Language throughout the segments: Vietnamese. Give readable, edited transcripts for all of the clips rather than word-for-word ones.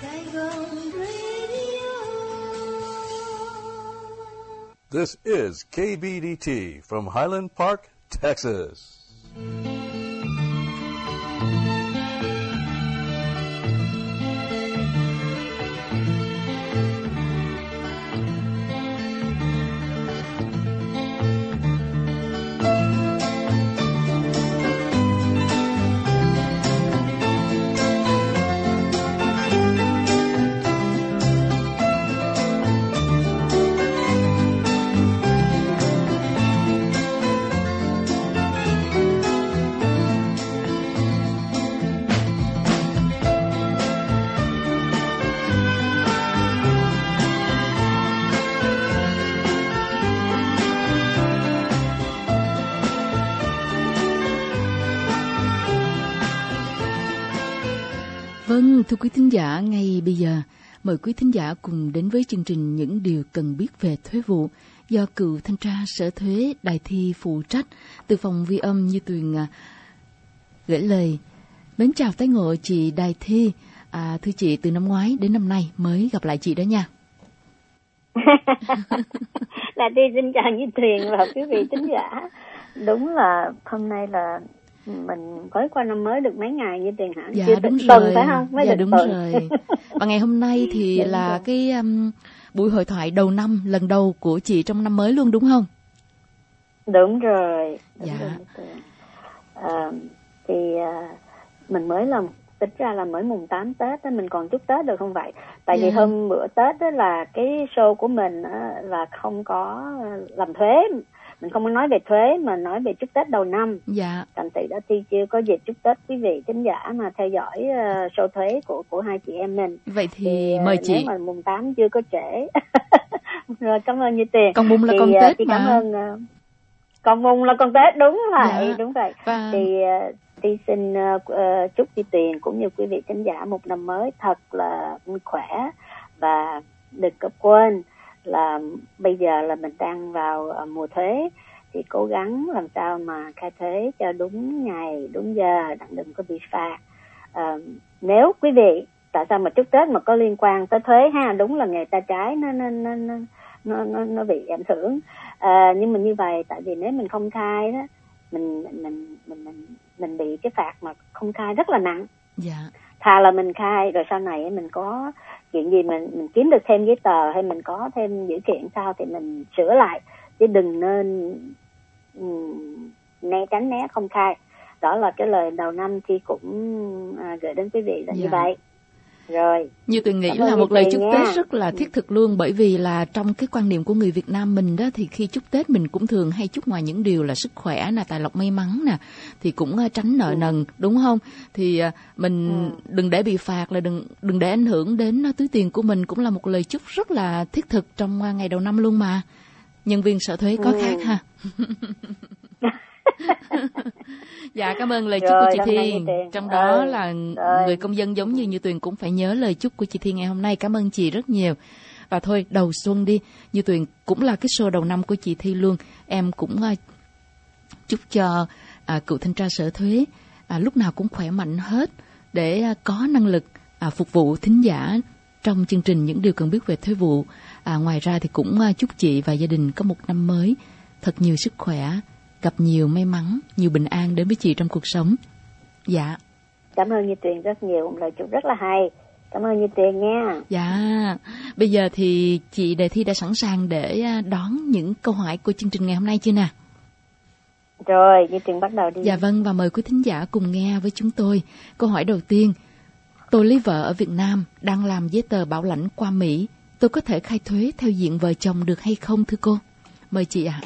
This is KBDT from Highland Park, Texas. Vâng, thưa quý thính giả, ngay bây giờ mời quý thính giả cùng đến với chương trình Những Điều Cần Biết Về Thuế Vụ do cựu thanh tra Sở Thuế Đài Thi phụ trách. Từ phòng ghi âm Như Tuyền gửi lời. Mến chào tái ngộ chị Đài Thi. Thưa chị, từ năm ngoái đến năm nay mới gặp lại chị đó nha. Đài Thi xin chào Như Tuyền và quý vị thính giả. Đúng là hôm nay là mình mới qua năm mới được mấy ngày Như Tuyền hả? Dạ chưa đúng tuần rồi. phải không? Mới dạ được đúng tuần. rồi. Và ngày hôm nay thì đúng là rồi. cái buổi hội thoại đầu năm lần đầu của chị trong năm mới luôn đúng không? Đúng rồi. Dạ. Rồi, Như Tuyền. Mình mới làm, tính ra là mới mùng 8 Tết đó, mình còn chúc Tết được không vậy? Tại vì hôm bữa Tết đó là cái show của mình là không có làm thuế, mình không có nói về thuế mà nói về chúc Tết đầu năm. Dạ. Thành tự đã Thi chưa có dịp chúc Tết quý vị thính giả mà theo dõi show thuế của hai chị em mình. Vậy thì mời chị. Nếu mà mùng 8 chưa có trễ. Rồi, cảm ơn Như Tuyền. Con Bung là con Tết chị mà. Cảm ơn. Con Bung là con Tết, đúng vậy, Dạ. đúng vậy. Và... Thì xin chúc Như Tuyền cũng như quý vị thính giả một năm mới thật là vui khỏe, và đừng có quên là bây giờ là mình đang vào mùa thuế, thì cố gắng làm sao mà khai thuế cho đúng ngày, đúng giờ, đừng có bị phạt. Nếu quý vị, tại sao mà chúc Tết mà có liên quan tới thuế ha, đúng là nghề tay trái nó bị ảnh hưởng. Nhưng mà như vậy, tại vì nếu mình không khai đó, mình bị cái phạt mà không khai rất là nặng. Dạ. Thà là mình khai rồi sau này mình có chuyện gì mình kiếm được thêm giấy tờ hay mình có thêm dữ kiện sao thì mình sửa lại, chứ đừng nên tránh né không khai. Đó là cái lời đầu năm Thi cũng gửi đến quý vị là như vậy. Rồi. Như Tuyền nghĩ là một lời chúc Tết rất là thiết thực luôn, bởi vì là trong cái quan niệm của người Việt Nam mình đó, thì khi chúc Tết mình cũng thường hay chúc ngoài những điều là sức khỏe nè, tài lộc may mắn nè, thì cũng tránh nợ nần, đúng không? Thì mình đừng để bị phạt, là đừng để ảnh hưởng đến túi tiền của mình, cũng là một lời chúc rất là thiết thực trong ngày đầu năm luôn mà. Nhân viên Sở Thuế có khác ha. Dạ, cảm ơn lời chúc của chị Thiên. Trong đó là người công dân giống như Tuyền cũng phải nhớ lời chúc của chị Thiên ngày hôm nay. Cảm ơn chị rất nhiều. Và thôi, đầu xuân đi, Như Tuyền cũng là cái show đầu năm của chị Thi luôn. Em cũng chúc cho cựu thanh tra Sở Thuế lúc nào cũng khỏe mạnh hết, để có năng lực phục vụ thính giả trong chương trình Những Điều Cần Biết Về Thuế Vụ. Ngoài ra thì cũng chúc chị và gia đình có một năm mới thật nhiều sức khỏe, gặp nhiều may mắn, nhiều bình an đến với chị trong cuộc sống. Dạ. Cảm ơn Như Tuyền rất nhiều, một lời chúc rất là hay. Cảm ơn Như Tuyền nha. Dạ. Bây giờ thì chị Đề Thi đã sẵn sàng để đón những câu hỏi của chương trình ngày hôm nay chưa nè? Rồi, Như Tuyền bắt đầu đi. Dạ vâng, và mời quý thính giả cùng nghe với chúng tôi. Câu hỏi đầu tiên: tôi lấy vợ ở Việt Nam, đang làm giấy tờ bảo lãnh qua Mỹ. Tôi có thể khai thuế theo diện vợ chồng được hay không thưa cô? Mời chị ạ.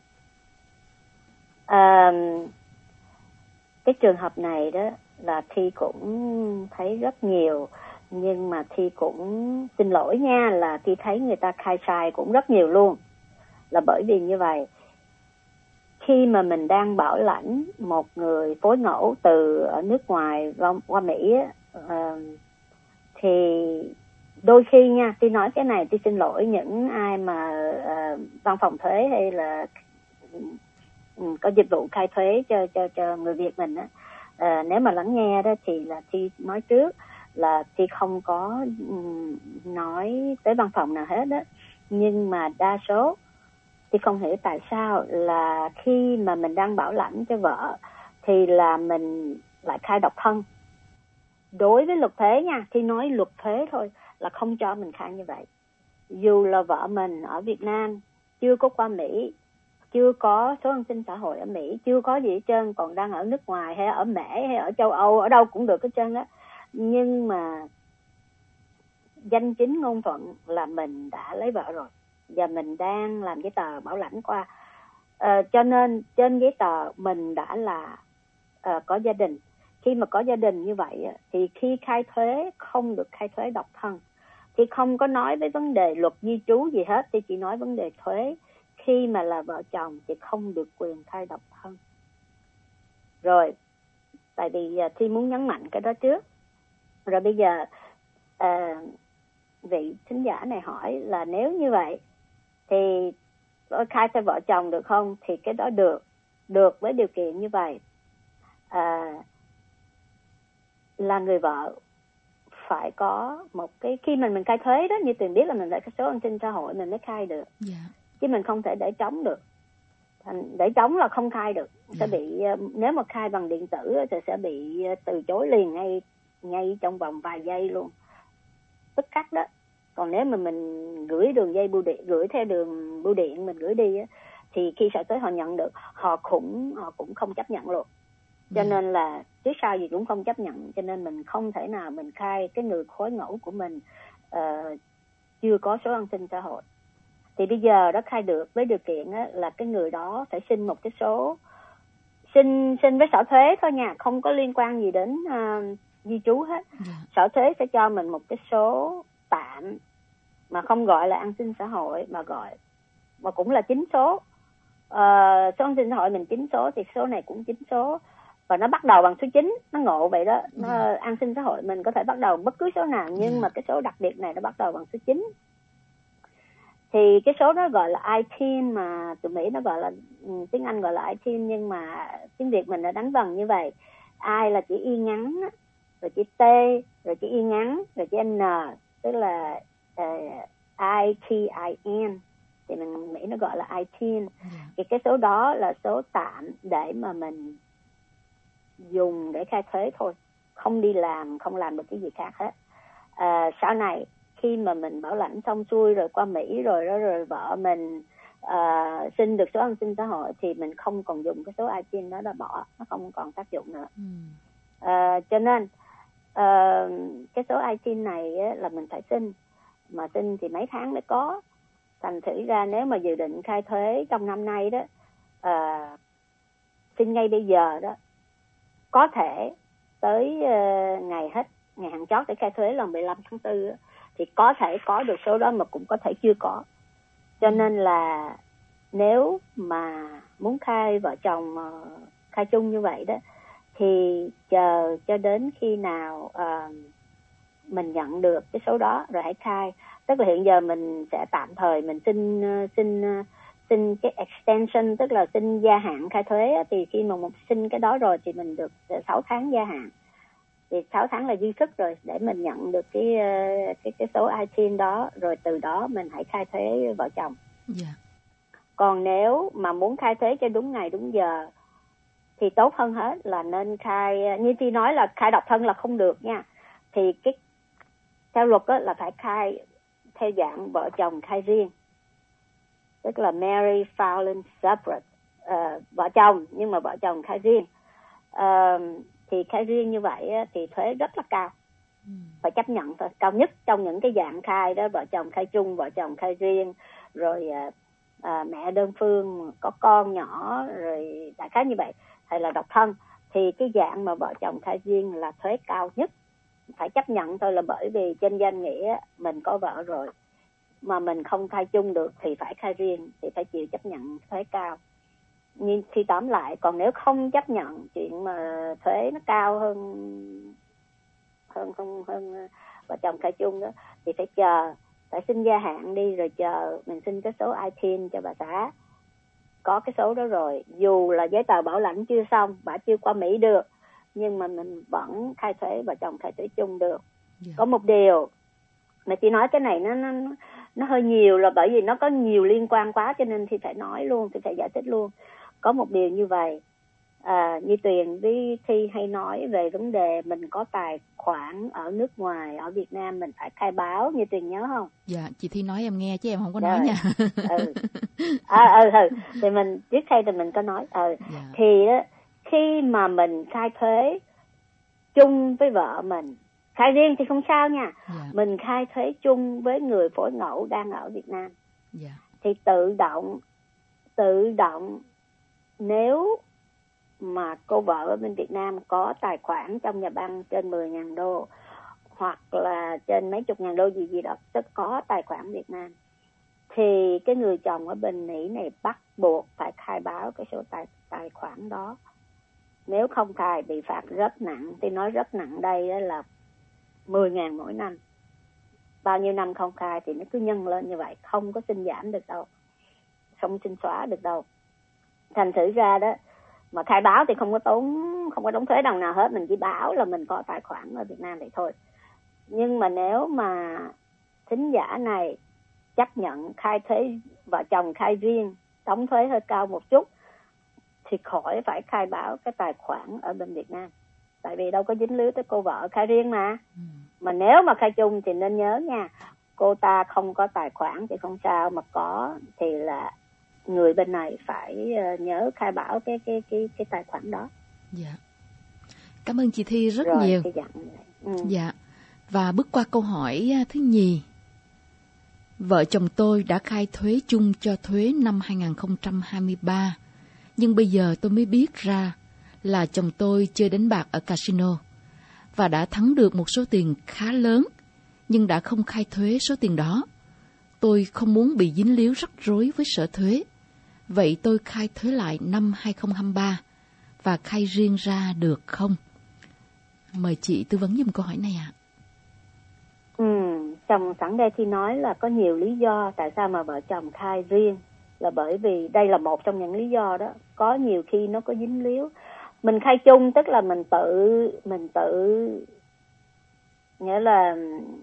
Cái trường hợp này đó là Thi cũng thấy rất nhiều, nhưng mà Thi cũng xin lỗi nha, là Thi thấy người ta khai sai cũng rất nhiều luôn. Là bởi vì như vậy, khi mà mình đang bảo lãnh một người phối ngẫu từ ở nước ngoài qua Mỹ thì đôi khi nha, Thi nói cái này, Thi xin lỗi những ai mà văn phòng thuế hay là có dịch vụ khai thuế cho người Việt mình á. Nếu mà lắng nghe đó thì là Thi nói trước là Thi không có nói tới văn phòng nào hết đó. Nhưng mà đa số Thi không hiểu tại sao là khi mà mình đang bảo lãnh cho vợ thì là mình lại khai độc thân. Đối với luật thuế nha, Thi nói luật thuế thôi là không cho mình khai như vậy. Dù là vợ mình ở Việt Nam, chưa có qua Mỹ, chưa có số an sinh xã hội ở Mỹ, chưa có gì hết trơn, còn đang ở nước ngoài hay ở Mễ hay ở châu Âu, ở đâu cũng được hết trơn đó. Nhưng mà danh chính ngôn thuận là mình đã lấy vợ rồi và mình đang làm giấy tờ bảo lãnh qua. Cho nên trên giấy tờ mình đã là có gia đình. Khi mà có gia đình như vậy thì khi khai thuế không được khai thuế độc thân. Thì không có nói với vấn đề luật di trú gì hết, thì chỉ nói vấn đề thuế. Khi mà là vợ chồng thì không được quyền khai độc thân. Rồi, tại vì Thi muốn nhấn mạnh cái đó trước. Rồi bây giờ vị thính giả này hỏi là nếu như vậy thì khai cho vợ chồng được không? Thì cái đó được với điều kiện như vậy. Là người vợ phải có một cái, khi mình khai thuế đó, như Tuyền biết là mình phải có số an sinh xã hội mình mới khai được. Chứ mình không thể để trống được. Để trống là không khai được. Sẽ bị, nếu mà khai bằng điện tử thì sẽ bị từ chối liền ngay trong vòng vài giây luôn, tức khắc đó. Còn nếu mà mình gửi đường dây bưu điện, gửi theo đường bưu điện mình gửi đi thì khi sở thuế họ nhận được, họ cũng không chấp nhận luôn. Cho nên là trước sau gì cũng không chấp nhận. Cho nên mình không thể nào mình khai cái người khối ngẫu của mình chưa có số an sinh xã hội. Thì bây giờ đó khai được với điều kiện là cái người đó phải xin một cái số, xin với sở thuế thôi nha, không có liên quan gì đến di trú hết. Sở thuế sẽ cho mình một cái số tạm mà không gọi là an sinh xã hội mà cũng là 9 số. Số an sinh xã hội mình 9 số thì số này cũng 9 số và nó bắt đầu bằng số 9, nó ngộ vậy đó. An sinh xã hội mình có thể bắt đầu bất cứ số nào, nhưng mà cái số đặc biệt này nó bắt đầu bằng số 9. Thì cái số đó gọi là ITIN, mà tụi Mỹ nó gọi là, tiếng Anh gọi là ITIN, nhưng mà tiếng Việt mình đã đánh vần như vậy. I là chữ Y ngắn, rồi chữ T, rồi chữ Y ngắn, rồi chữ N, tức là ITIN. Thì Mỹ nó gọi là ITIN. Thì cái số đó là số tạm để mà mình dùng để khai thuế thôi, không đi làm, không làm được cái gì khác hết. Sau này khi mà mình bảo lãnh xong xuôi rồi qua Mỹ rồi vợ mình xin được số an sinh xã hội thì mình không còn dùng cái số ITIN đó, đã bỏ, nó không còn tác dụng nữa. Cho nên cái số ITIN này là mình phải xin, mà xin thì mấy tháng mới có. Thành thử ra nếu mà dự định khai thuế trong năm nay đó, xin ngay bây giờ đó, có thể tới ngày hạn chót để khai thuế là 15 tháng 4 thì có thể có được số đó, mà cũng có thể chưa có. Cho nên là nếu mà muốn khai vợ chồng khai chung như vậy đó thì chờ cho đến khi nào mình nhận được cái số đó rồi hãy khai. Tức là hiện giờ mình sẽ tạm thời mình xin cái extension, tức là xin gia hạn khai thuế. Thì khi mà xin cái đó rồi thì mình được 6 tháng gia hạn. Thì 6 tháng là dư sức rồi để mình nhận được cái số ITIN đó, rồi từ đó mình hãy khai thuế vợ chồng. Còn nếu mà muốn khai thuế cho đúng ngày đúng giờ thì tốt hơn hết là nên khai, như chị nói là khai độc thân là không được nha. Thì theo luật là phải khai theo dạng vợ chồng khai riêng, tức là married filing separate, vợ chồng nhưng mà vợ chồng khai riêng. Thì khai riêng như vậy thì thuế rất là cao, phải chấp nhận thôi. Cao nhất trong những cái dạng khai đó, vợ chồng khai chung, vợ chồng khai riêng, rồi mẹ đơn phương có con nhỏ, rồi đại khái như vậy, hay là độc thân, thì cái dạng mà vợ chồng khai riêng là thuế cao nhất, phải chấp nhận thôi. Là bởi vì trên danh nghĩa mình có vợ rồi mà mình không khai chung được thì phải khai riêng, thì phải chịu chấp nhận thuế cao. Nhưng khi tóm lại, còn nếu không chấp nhận chuyện mà thuế nó cao hơn vợ chồng khai chung đó, thì phải chờ, phải xin gia hạn đi, rồi chờ mình xin cái số ITIN cho bà xã. Có cái số đó rồi, dù là giấy tờ bảo lãnh chưa xong, bà chưa qua Mỹ được, nhưng mà mình vẫn khai thuế vợ chồng khai thuế chung được. Có một điều mà chị nói cái này nó hơi nhiều, là bởi vì nó có nhiều liên quan quá cho nên thì phải nói luôn, thì phải giải thích luôn. Có một điều như vậy, như Tuyền với Thi hay nói về vấn đề mình có tài khoản ở nước ngoài, ở Việt Nam mình phải khai báo, như Tuyền nhớ không? Dạ, chị Thi nói em nghe chứ em không có nói nha. Thì mình trước đây thì mình có nói. Thì khi mà mình khai thuế chung với vợ mình, khai riêng thì không sao nha. Mình khai thuế chung với người phối ngẫu đang ở Việt Nam. Thì tự động nếu mà cô vợ ở bên Việt Nam có tài khoản trong nhà băng trên 10.000 đô hoặc là trên mấy chục ngàn đô gì đó, tức có tài khoản Việt Nam, thì cái người chồng ở bên Mỹ này bắt buộc phải khai báo cái số tài khoản đó. Nếu không khai bị phạt rất nặng. Tôi nói rất nặng đây là 10.000 mỗi năm. Bao nhiêu năm không khai thì nó cứ nhân lên như vậy, không có xin giảm được đâu, không xin xóa được đâu. Thành thử ra đó, mà khai báo thì không có đóng thuế đồng nào hết, mình chỉ báo là mình có tài khoản ở Việt Nam vậy thôi. Nhưng mà nếu mà thính giả này chấp nhận khai thuế vợ chồng khai riêng, đóng thuế hơi cao một chút, thì khỏi phải khai báo cái tài khoản ở bên Việt Nam, tại vì đâu có dính líu tới cô vợ khai riêng mà. Mà nếu mà khai chung thì nên nhớ nha, cô ta không có tài khoản thì không sao, mà có thì là người bên này phải nhớ khai báo cái tài khoản đó. Dạ. Cảm ơn chị Thi rất nhiều. Dạ. Và bước qua câu hỏi thứ nhì. Vợ chồng tôi đã khai thuế chung cho thuế năm 2023, nhưng bây giờ tôi mới biết ra là chồng tôi chơi đánh bạc ở casino và đã thắng được một số tiền khá lớn, nhưng đã không khai thuế số tiền đó. Tôi không muốn bị dính líu rắc rối với sở thuế. Vậy tôi khai thuế lại năm 2023 và khai riêng ra được không? Mời chị tư vấn giùm câu hỏi này ạ. Chồng sẵn đây thì nói là có nhiều lý do tại sao mà vợ chồng khai riêng, là bởi vì đây là một trong những lý do đó. Có nhiều khi nó có dính líu. Mình khai chung tức là mình tự nghĩa là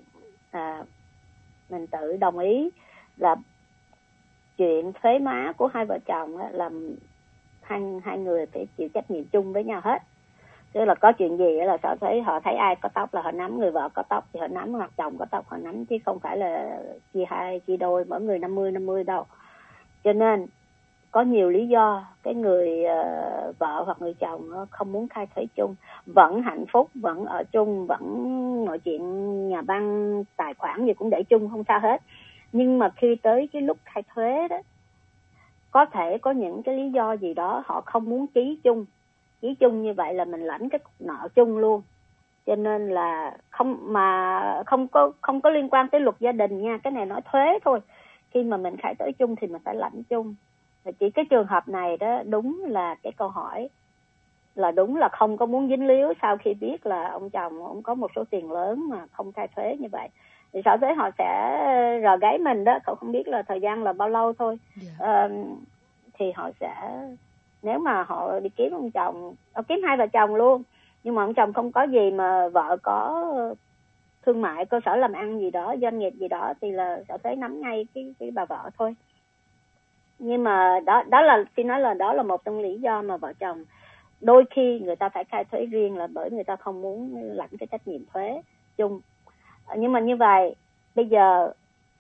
mình tự đồng ý là chuyện thuế má của hai vợ chồng là hai người phải chịu trách nhiệm chung với nhau hết. Tức là có chuyện gì là sở thuế họ thấy ai có tóc là họ nắm, người vợ có tóc thì họ nắm, hoặc chồng có tóc họ nắm, chứ không phải là chia đôi mỗi người 50-50 đâu. Cho nên có nhiều lý do cái người vợ hoặc người chồng không muốn khai thuế chung, vẫn hạnh phúc, vẫn ở chung, vẫn mọi chuyện nhà băng tài khoản gì cũng để chung, không sao hết. Nhưng mà khi tới cái lúc khai thuế đó, có thể có những cái lý do gì đó họ không muốn ký chung như vậy là mình lãnh cái cục nợ chung luôn. Cho nên là không có liên quan tới luật gia đình nha, cái này nói thuế thôi. Khi mà mình khai thuế chung thì mình phải lãnh chung. Và chỉ cái trường hợp này đó, đúng là cái câu hỏi là đúng là không có muốn dính líu sau khi biết là ông chồng ông có một số tiền lớn mà không khai thuế như vậy. Thì sở thuế họ sẽ rờ gáy mình đó, cậu không biết là thời gian là bao lâu thôi. Thì họ sẽ, nếu mà họ đi kiếm ông chồng, họ kiếm hai vợ chồng luôn, nhưng mà ông chồng không có gì mà vợ có thương mại, cơ sở làm ăn gì đó, doanh nghiệp gì đó, thì là sở thuế nắm ngay cái bà vợ thôi. Nhưng mà đó là khi nói là đó là một trong lý do mà vợ chồng đôi khi người ta phải khai thuế riêng, là bởi người ta không muốn lãnh cái trách nhiệm thuế chung. Nhưng mà như vậy bây giờ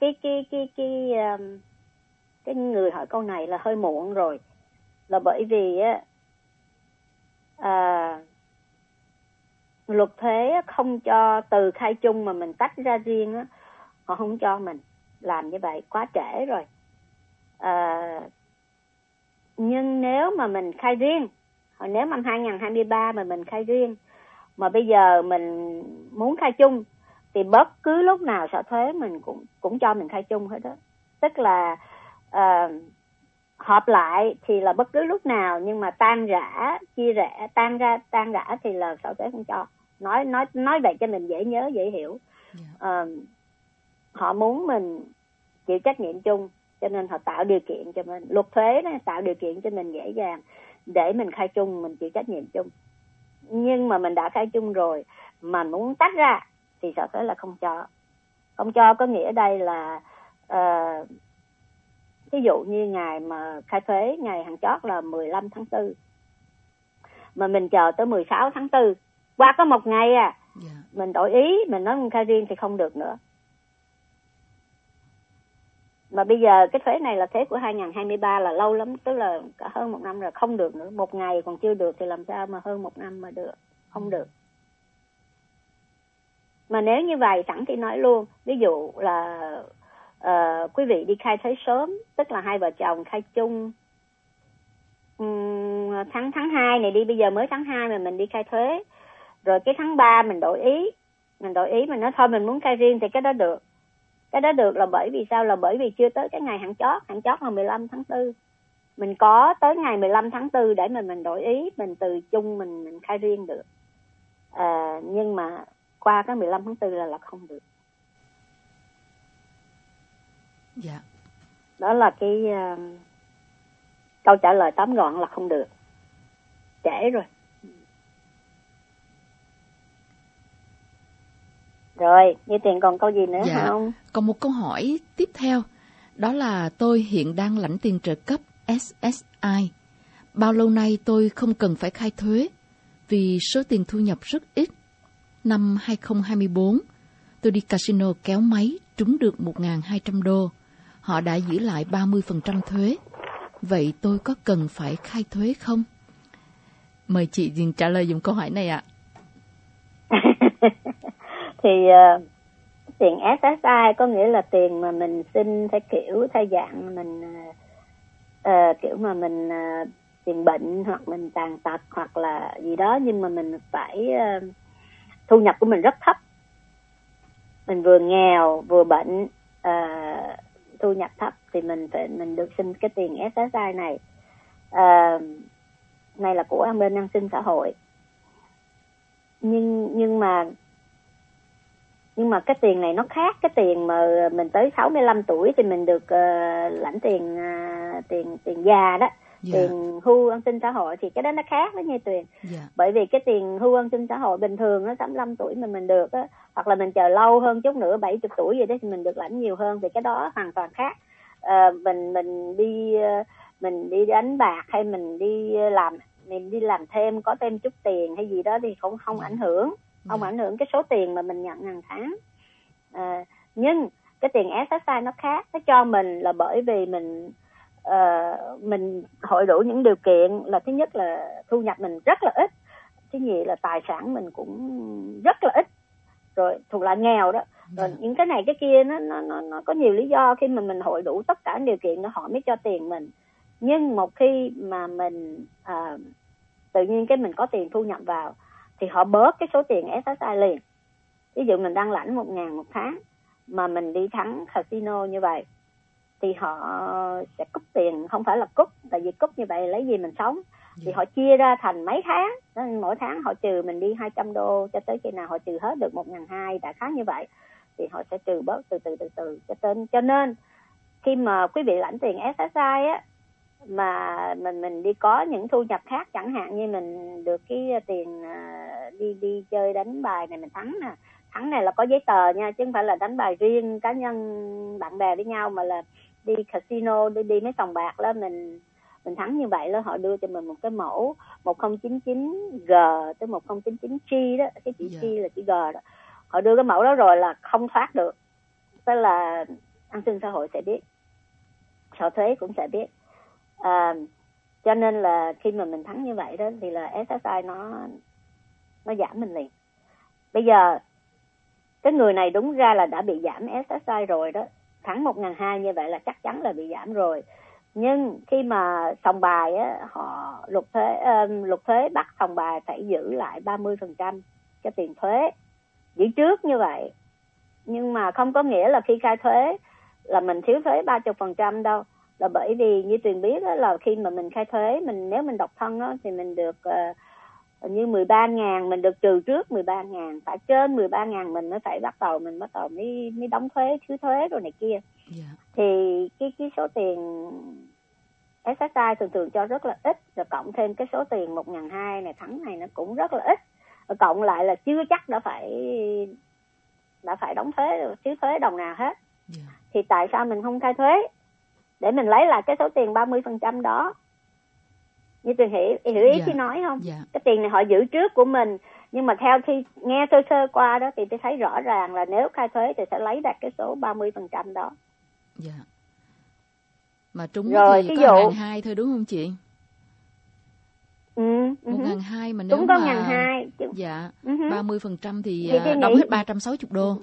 cái người hỏi câu này là hơi muộn rồi, là bởi vì luật thuế không cho từ khai chung mà mình tách ra riêng á, họ không cho mình làm như vậy, quá trễ rồi. Nhưng nếu mà mình khai riêng, nếu năm 2023 mà mình khai riêng, mà bây giờ mình muốn khai chung, thì bất cứ lúc nào sở thuế mình cũng cho mình khai chung hết đó. Tức là họp lại thì là bất cứ lúc nào, nhưng mà tan rã, chia rẽ, tan rã thì là sở thuế không cho. Nói vậy cho mình dễ nhớ, dễ hiểu. Họ muốn mình chịu trách nhiệm chung, cho nên họ tạo điều kiện cho mình. Luật thuế này tạo điều kiện cho mình dễ dàng để mình khai chung, mình chịu trách nhiệm chung. Nhưng mà mình đã khai chung rồi mà muốn tách ra thì sở thuế là không cho. Không cho có nghĩa đây là ví dụ như ngày mà khai thuế ngày hạn chót là 15 tháng 4 mà mình chờ tới 16 tháng 4, qua có một ngày mình đổi ý, mình nói khai riêng thì không được nữa. Mà bây giờ cái thuế này là thuế của 2023 là lâu lắm, tức là cả hơn 1 năm rồi, không được nữa. Một ngày còn chưa được thì làm sao mà hơn 1 năm mà được, không được. Mà nếu như vậy sẵn thì nói luôn, ví dụ là quý vị đi khai thuế sớm, tức là hai vợ chồng khai chung tháng 2 này đi, bây giờ mới tháng 2 mà mình đi khai thuế, rồi cái tháng 3 mình đổi ý mình nói thôi mình muốn khai riêng thì cái đó được. Cái đó được là bởi vì sao? Là bởi vì chưa tới cái ngày hạn chót là 15 tháng 4. Mình có tới ngày 15 tháng 4 để mình đổi ý, mình từ chung mình khai riêng được. Nhưng mà qua cái 15 tháng 4 là không được. Dạ. Đó là cái câu trả lời tóm gọn là không được. Trễ rồi. Rồi, Như Tiền còn câu gì nữa không? Còn một câu hỏi tiếp theo, đó là tôi hiện đang lãnh tiền trợ cấp SSI. Bao lâu nay tôi không cần phải khai thuế vì số tiền thu nhập rất ít. Năm 2024, tôi đi casino kéo máy trúng được 1.200 đô. Họ đã giữ lại 30% thuế. Vậy tôi có cần phải khai thuế không? Mời chị trả lời dùng câu hỏi này ạ. Thì tiền SSI có nghĩa là tiền mà mình xin theo kiểu theo dạng mình kiểu mà mình tiền bệnh hoặc mình tàn tật hoặc là gì đó, nhưng mà mình phải thu nhập của mình rất thấp, mình vừa nghèo vừa bệnh, thu nhập thấp thì mình được xin cái tiền SSI này. Này là của bên an sinh xã hội. Nhưng mà cái tiền này nó khác cái tiền mà mình tới 65 tuổi thì mình được lãnh tiền già đó, tiền hưu an sinh xã hội, thì cái đó nó khác với Như Tuyền. Bởi vì cái tiền hưu an sinh xã hội bình thường á 65 tuổi mà mình được á, hoặc là mình chờ lâu hơn chút nữa 70 tuổi vậy đó thì mình được lãnh nhiều hơn, thì cái đó hoàn toàn khác. Mình đi đánh bạc hay mình đi làm thêm có thêm chút tiền hay gì đó thì không ảnh hưởng. Không ảnh hưởng cái số tiền mà mình nhận hàng tháng. Nhưng cái tiền SSI nó khác, nó cho mình là bởi vì mình hội đủ những điều kiện, là thứ nhất là thu nhập mình rất là ít, thứ nhì là tài sản mình cũng rất là ít, rồi thuộc lại nghèo đó. Rồi những cái này cái kia nó có nhiều lý do, khi mà mình hội đủ tất cả điều kiện nó họ mới cho tiền mình. Nhưng một khi mà mình tự nhiên cái mình có tiền thu nhập vào thì họ bớt cái số tiền SSI liền. Ví dụ mình đang lãnh 1.000 một tháng mà mình đi thắng casino như vậy thì họ sẽ cúp tiền, không phải là cúp, tại vì cúp như vậy lấy gì mình sống, thì họ chia ra thành mấy tháng, mỗi tháng họ trừ mình đi 200 đô cho tới khi nào họ trừ hết được 1.200, đại khái như vậy, thì họ sẽ trừ bớt từ từ cho nên khi mà quý vị lãnh tiền SSI á, mà mình đi có những thu nhập khác, chẳng hạn như mình được cái tiền đi chơi đánh bài này mình thắng nè, thắng này là có giấy tờ nha, chứ không phải là đánh bài riêng cá nhân bạn bè với nhau, mà là đi casino, đi mấy sòng bạc đó, mình thắng như vậy đó, họ đưa cho mình một cái mẫu 1099G tới 1099G đó, cái chữ G là chữ G đó, họ đưa cái mẫu đó rồi là không thoát được, tức là an sinh xã hội sẽ biết, sở thuế cũng sẽ biết. Cho nên là khi mà mình thắng như vậy đó thì là SSI nó giảm mình liền. Bây giờ cái người này đúng ra là đã bị giảm SSI rồi đó, thắng 1.200 như vậy là chắc chắn là bị giảm rồi. Nhưng khi mà sòng bài á, họ luật thuế bắt sòng bài phải giữ lại 30% cái tiền thuế, giữ trước như vậy. Nhưng mà không có nghĩa là khi khai thuế là mình thiếu thuế 30% đâu. Là bởi vì như Tuyền biết đó, là khi mà mình khai thuế, nếu mình độc thân đó, thì mình được như 13.000, mình được trừ trước 13.000, phải trên 13.000 mình mới phải bắt đầu mới đóng thuế, thiếu thuế rồi này kia. Thì cái số tiền SSI thường cho rất là ít, rồi cộng thêm cái số tiền 1.200 này thắng này nó cũng rất là ít, rồi cộng lại là chưa chắc đã phải đã phải đóng thuế, thiếu thuế đồng nào hết. Thì tại sao mình không khai thuế để mình lấy lại cái số tiền 30% đó? Như Tuyền hiểu ý Thi nói không? Cái tiền này họ giữ trước của mình, nhưng mà theo Thi nghe sơ sơ qua đó thì Thi thấy rõ ràng là nếu khai thuế thì sẽ lấy đạt cái số 30% đó. Mà trúng rồi, thì có 1.200 thôi đúng không chị? 1.200 mà nếu trúng có 1.200. 30% thì đóng hết 360 đô.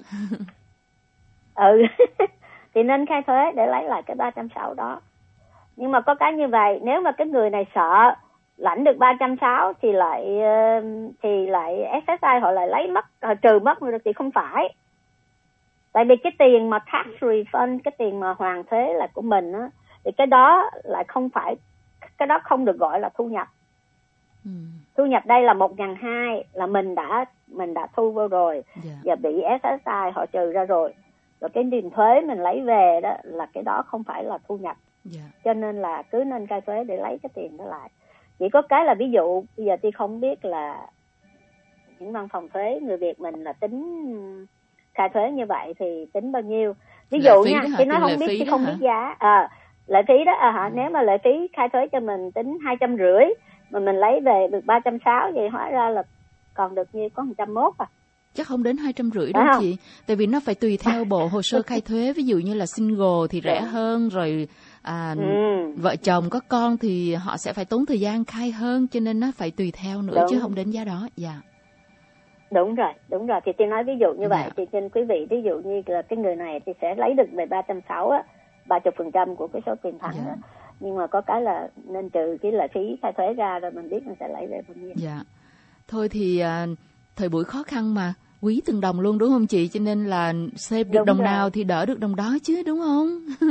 Thì nên khai thuế để lấy lại cái 360 đó. Nhưng mà có cái như vậy, nếu mà cái người này sợ lãnh được 360 thì lại SSI họ lại lấy mất, họ trừ mất rồi thì không phải. Tại vì cái tiền mà tax refund, cái tiền mà hoàn thuế là của mình á, thì cái đó lại không phải, cái đó không được gọi là thu nhập. Thu nhập đây là 1.200 là mình đã thu vô rồi, và bị SSI họ trừ ra rồi. Rồi cái tiền thuế mình lấy về đó là cái đó không phải là thu nhập. Cho nên là cứ nên khai thuế để lấy cái tiền đó lại. Chỉ có cái là ví dụ bây giờ Ti không biết là những văn phòng thuế người Việt mình là tính khai thuế như vậy thì tính bao nhiêu. Ví dụ nha, Ti nói không biết, Ti không biết giá. Lệ phí đó nếu mà lệ phí khai thuế cho mình tính 250 mà mình lấy về được 360 vậy hóa ra là còn được nhiêu, có 101 à. Chắc không đến 250 đâu chị. Tại vì nó phải tùy theo bộ hồ sơ khai thuế. Ví dụ như là single thì rẻ hơn, rồi vợ chồng có con thì họ sẽ phải tốn thời gian khai hơn, cho nên nó phải tùy theo nữa. Chứ không đến giá đó. Đúng rồi. Thì tôi nói ví dụ như vậy. Thì trên quý vị, ví dụ như là cái người này thì sẽ lấy được về 360 á, 30% của cái số tiền thắng đó. Nhưng mà có cái là nên trừ cái lệ phí khai thuế ra rồi mình biết mình sẽ lấy về bao nhiêu. Thôi thì thời buổi khó khăn mà, quý từng đồng luôn đúng không chị? Cho nên là save được đồng nào thì đỡ được đồng đó chứ, đúng không?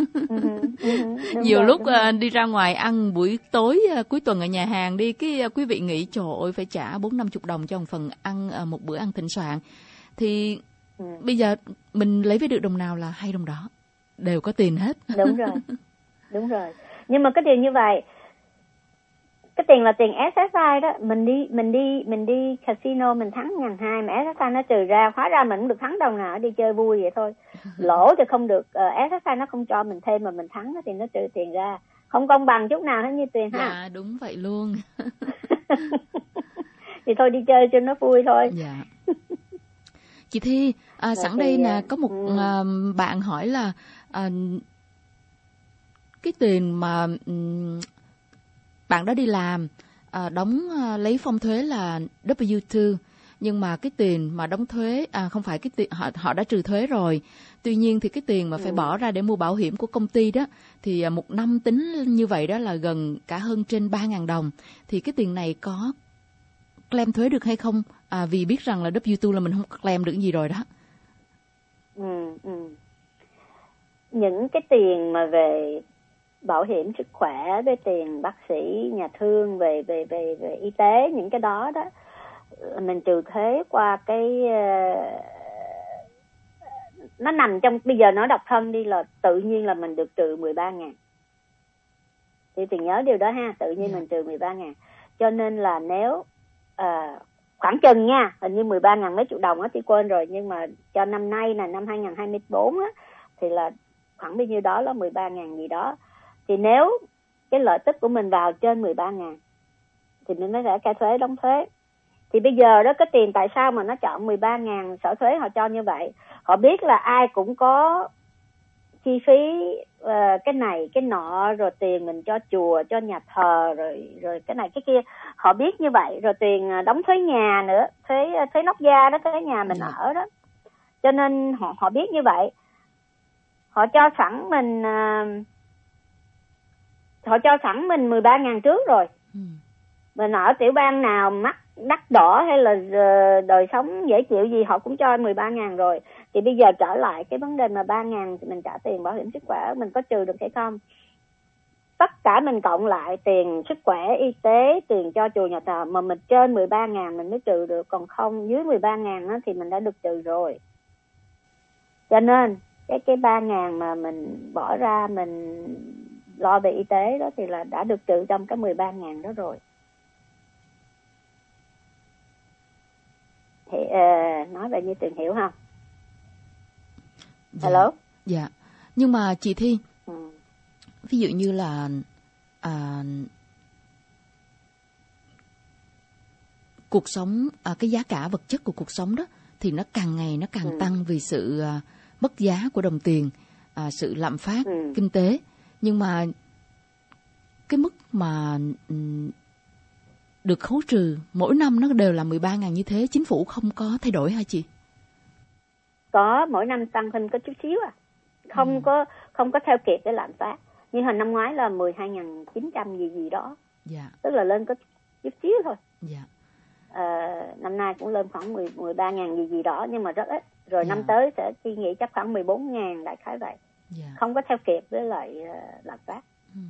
Nhiều lúc đi ra ngoài ăn buổi tối cuối tuần ở nhà hàng đi, cái quý vị nghĩ trời ơi phải trả 40-50 đồng cho một phần ăn, một bữa ăn thịnh soạn. Thì bây giờ mình lấy về được đồng nào là hay đồng đó, đều có tiền hết. Đúng rồi. Nhưng mà cái điều như vậy, cái tiền là tiền SSI đó, mình đi casino mình thắng 1.200 mà SSI nó trừ ra, hóa ra mình cũng được thắng đồng nào, đi chơi vui vậy thôi. Lỗ thì không được, SSI nó không cho mình thêm mà mình thắng thì nó trừ tiền ra, không công bằng chút nào hết như Tuyền ha. Đúng vậy luôn. Thì thôi đi chơi cho nó vui thôi. Chị Thi, sẵn đây là có một bạn hỏi là cái tiền mà bạn đó đi làm đóng lấy phong thuế là W2, nhưng mà cái tiền mà đóng thuế không phải cái tiền họ đã trừ thuế rồi. Tuy nhiên thì cái tiền mà phải bỏ ra để mua bảo hiểm của công ty đó thì một năm tính như vậy đó là gần cả hơn trên 3.000 đồng. Thì cái tiền này có claim thuế được hay không? Vì biết rằng là W2 là mình không claim được gì rồi đó. Những cái tiền mà về bảo hiểm sức khỏe, với tiền bác sĩ, nhà thương, về y tế, những cái đó đó mình trừ thuế qua cái nó nằm trong, bây giờ nó độc thân đi là tự nhiên là mình được trừ 13.000. Thì Tuyền nhớ điều đó ha, tự nhiên mình trừ 13.000. Cho nên là nếu khoảng chừng nha, hình như 13.000 mấy triệu đồng á, thì quên rồi, nhưng mà cho năm nay là năm 2024 á thì là khoảng bao nhiêu đó là 13.000 gì đó. Thì nếu cái lợi tức của mình vào trên 13.000 thì mình mới phải khai thuế, đóng thuế. Thì bây giờ đó, cái tiền tại sao mà nó chọn 13.000, sở thuế họ cho như vậy? Họ biết là ai cũng có chi phí cái này cái nọ, rồi tiền mình cho chùa, cho nhà thờ, rồi cái này cái kia, họ biết như vậy. Rồi tiền đóng thuế nhà nữa, thuế nóc gia đó, thuế nhà mình ở đó. Cho nên họ biết như vậy, họ cho sẵn mình 13.000 trước rồi. Mình ở tiểu bang nào mắc đắt đỏ hay là đời sống dễ chịu gì họ cũng cho 13.000 rồi. Thì bây giờ trở lại cái vấn đề mà 3.000 thì mình trả tiền bảo hiểm sức khỏe, mình có trừ được hay không? Tất cả mình cộng lại tiền sức khỏe, y tế, tiền cho chùa nhà thờ mà mình trên 13.000 mình mới trừ được, còn không dưới 13.000 thì mình đã được trừ rồi. Cho nên cái 3.000 mà mình bỏ ra mình lo về y tế đó thì là đã được trừ trong cái 13.000 đó rồi. Thì nói vậy như Tuyền hiểu không? Hello. Dạ. Nhưng mà chị Thi, ví dụ như là cuộc sống, cái giá cả vật chất của cuộc sống đó thì nó càng ngày nó càng tăng vì sự mất giá của đồng tiền, sự lạm phát kinh tế. Nhưng mà cái mức mà được khấu trừ mỗi năm nó đều là 13.000 như thế, chính phủ không có thay đổi hả chị? Có, mỗi năm tăng thêm có chút xíu không có theo kịp cái lạm phát. Như hồi năm ngoái là 12.900 gì đó. Dạ. Tức là lên có chút xíu thôi. Dạ. Năm nay cũng lên khoảng 13.000 gì đó, nhưng mà rất ít. Rồi năm tới sẽ suy nghĩ chắc khoảng 14.000, đại khái vậy. Không có theo kịp với lại lạm phát.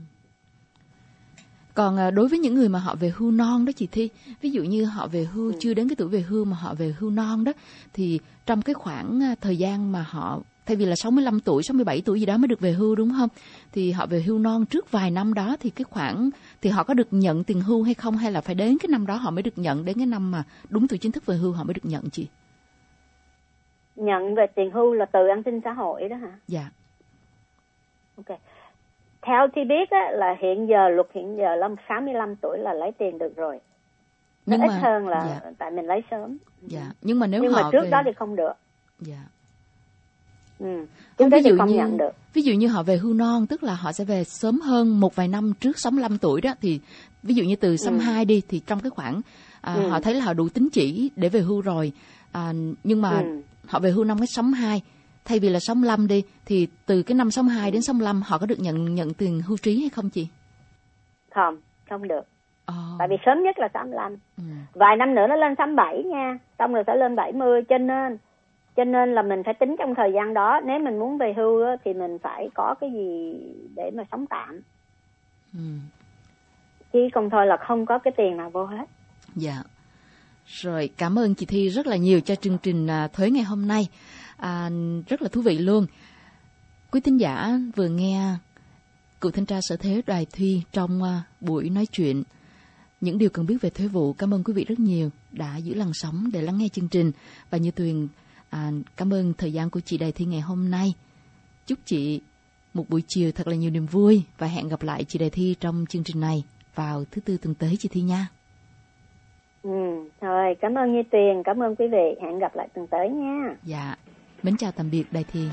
Còn đối với những người mà họ về hưu non đó chị Thi, ví dụ như họ về hưu chưa đến cái tuổi về hưu mà họ về hưu non đó, thì trong cái khoảng thời gian mà họ thay vì là 65 tuổi, 67 tuổi gì đó mới được về hưu đúng không? Thì họ về hưu non trước vài năm đó thì cái khoản thì họ có được nhận tiền hưu hay không, hay là phải đến cái năm đó họ mới được nhận, đến cái năm mà đúng tuổi chính thức về hưu họ mới được nhận chị? Nhận về tiền hưu là từ an sinh xã hội đó hả? Dạ. Ok. Theo Thi biết á, là luật hiện giờ là 65 tuổi là lấy tiền được rồi. Nó ít hơn là tại mình lấy sớm. Dạ. Nhưng mà trước đó thì không được. Dạ. Trước đó thì không nhận được. Ví dụ như họ về hưu non, tức là họ sẽ về sớm hơn một vài năm trước 65 tuổi đó, thì ví dụ như từ 62 đi, thì trong cái khoảng họ thấy là họ đủ tín chỉ để về hưu rồi, nhưng mà họ về hưu năm cái 62, thay vì là 65 đi, thì từ cái năm 62 đến 65 họ có được nhận tiền hưu trí hay không chị? Không được. Tại vì sớm nhất là 65. Vài năm nữa nó lên 67 nha, xong rồi sẽ lên 70, cho nên là mình phải tính trong thời gian đó. Nếu mình muốn về hưu thì mình phải có cái gì để mà sống tạm. Chứ không thôi là không có cái tiền nào vô hết. Dạ. Rồi, cảm ơn chị Thi rất là nhiều cho chương trình Thuế ngày hôm nay. Rất là thú vị luôn. Quý thính giả vừa nghe cựu thanh tra sở thuế Đoài Thuy trong buổi nói chuyện những điều cần biết về thuế vụ. Cảm ơn quý vị rất nhiều đã giữ làn sóng để lắng nghe chương trình. Và như Tuyền cảm ơn thời gian của chị Đài Thi ngày hôm nay. Chúc chị một buổi chiều thật là nhiều niềm vui và hẹn gặp lại chị Đài Thi trong chương trình này vào thứ Tư tuần tới chị Thi nha. Rồi, cảm ơn Như Tuyền, cảm ơn quý vị, hẹn gặp lại tuần tới nha. Dạ, mến chào tạm biệt Đài Thi.